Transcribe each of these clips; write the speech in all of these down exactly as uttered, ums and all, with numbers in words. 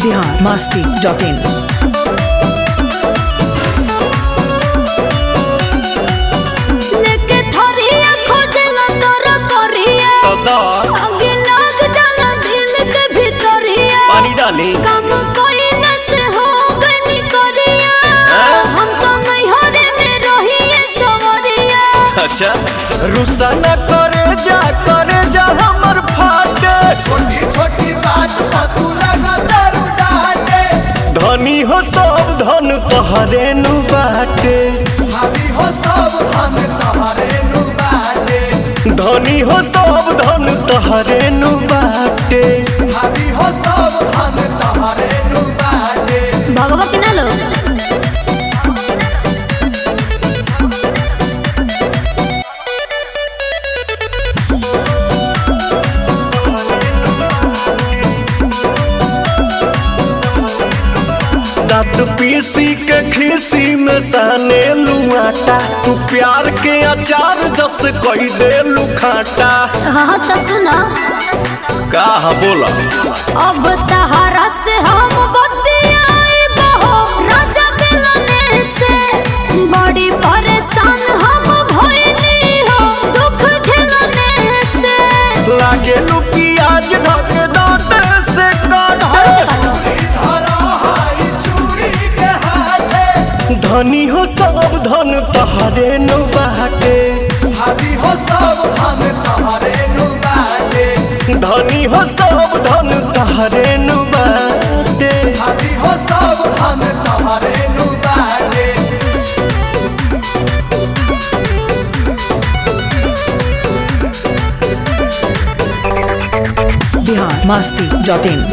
Bihar Masti dot इन। काम कोई न से हो गनी करिया हम तो नहीं हो रे में रहिए सवरिया। अच्छा रुसा न करे जा करे जा हमर फाटे छोटी छोटी बात पर तू लगा दारू डाटे धनी हो सब धन तोहरे नु बाटे भाभी हो सब धन तोहरे नु बाटे धनी हो सब धन तोहरे नु बाटे भाभी हो सब धन तोहरे नु बाटे भगवा के ना लो दांत पीसी के खीसी में साने लुआटा तू प्यार के अचार जस कही दे लुखाटा। हाँ तो सुना का बोला अब तहरा से हम बतियाई बहो राजा मिलने से बड़ी परेशान हम भइली हो दुख झेलने से लागे लू प्याज धक दांत से काटे धनी हो सब धन तहरे नु बाटे भाभी हो सब धन तहरे नु बाटे धनी हो सब धन तहरे नु बाटे भाभी हो सब धन तहरे नु बाटे। Bihar Masti dot in.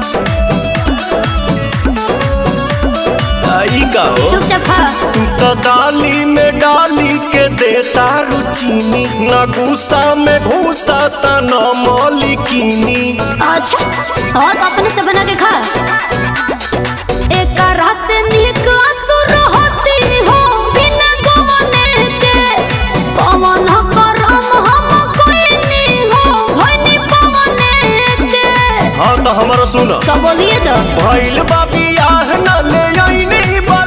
चुपचाप तू तो डाली में डाली के देता रुचीनी न गुस्सा में घूसा त न मौलिकीनी। अच्छा और अपने से बना के खा एक रस से निक असुर होती हो बिना गवने के कमन करम हम कोई नहीं हो भनी पवने के। हाँ तो हमारा सुन तो बोलिए तो भइल बाबी आह न ले आईनी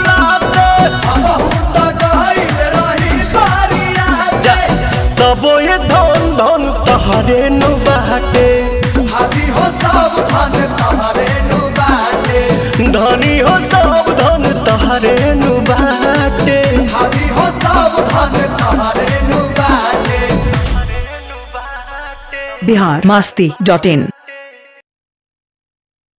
तबो ये धन धन तहरे नु बाटे भाभी हो सब धन तहरे नु बाटे धनी हो सब धन तहरे नु बाटे भाभी हो सब धन तहरे नु बाटे। बिहार मस्ती डॉट इन।